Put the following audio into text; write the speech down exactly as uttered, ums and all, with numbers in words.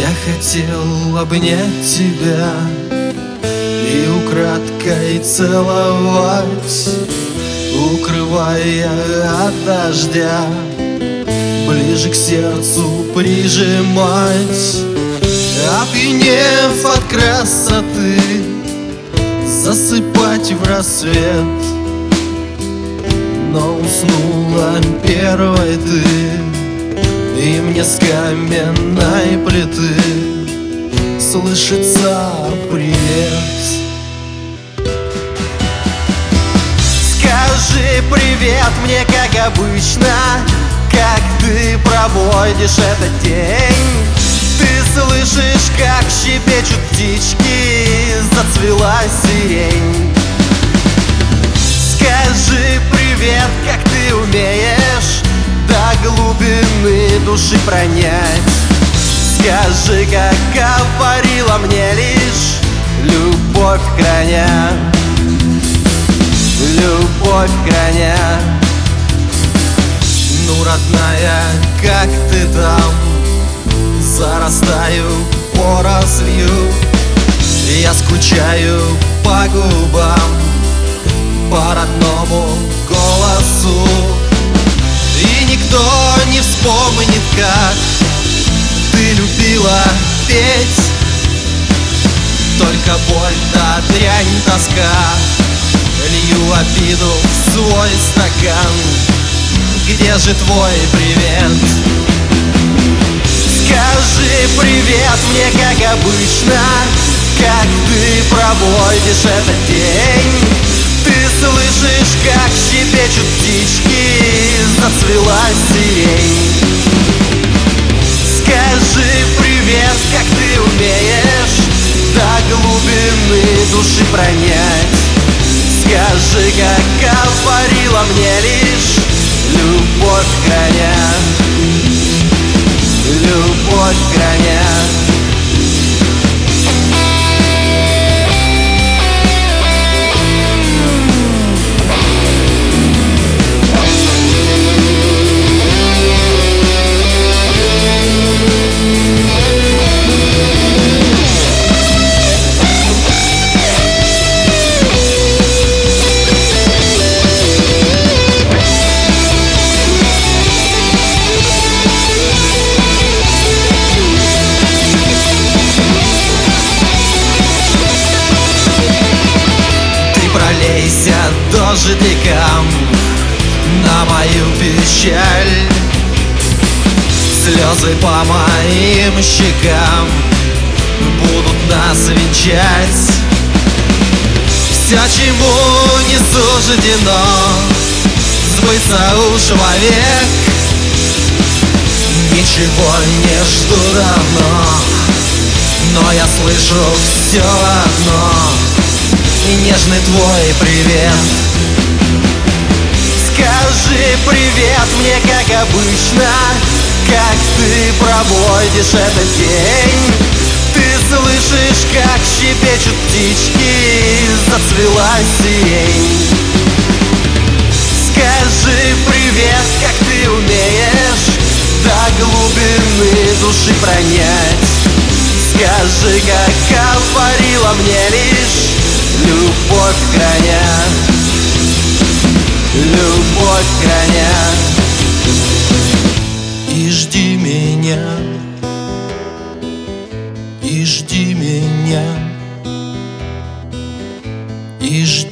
Я хотел обнять тебя и украдкой целовать, укрывая от дождя, ближе к сердцу прижимать. Опьянев от красоты, засыпать в рассвет. Но уснула первой ты, и мне с каменной плиты слышится привет. Скажи привет мне, как обычно, как ты проводишь этот день. Ты слышишь, как щебечут птички, зацвела сирень. Скажи привет, как ты умеешь до глубины души пронять. Скажи, как говорила мне лишь любовь краня, любовь краня. Ну, родная, как ты там? Зарастаю порослью, я скучаю по губам, по родному голосу. И никто не вспомнит, как ты любила петь. Только боль да дрянь, тоска, лью обиду в свой стакан. Где же твой привет? Скажи привет мне, как обычно, как ты проводишь этот день. Ты слышишь, как щебечут птички, зацвела сирень. Скажи привет, как ты умеешь до глубины души пронять. Скажи, как говорила мне лишь любовь краня, любовь краня. Пролейся дождиком на мою печаль, слезы по моим щекам будут нас венчать. Все, чему не суждено сбыться уж вовек, ничего не жду давно, но я слышу все одно и нежный твой привет. Скажи привет мне, как обычно, как ты проводишь этот день. Ты слышишь, как щебечут птички, зацвела сирень. Скажи привет, как ты умеешь до глубины души пронять. Скажи, как говорила мне лишь любовь краня, любовь краня. И жди меня, и жди меня, и жди.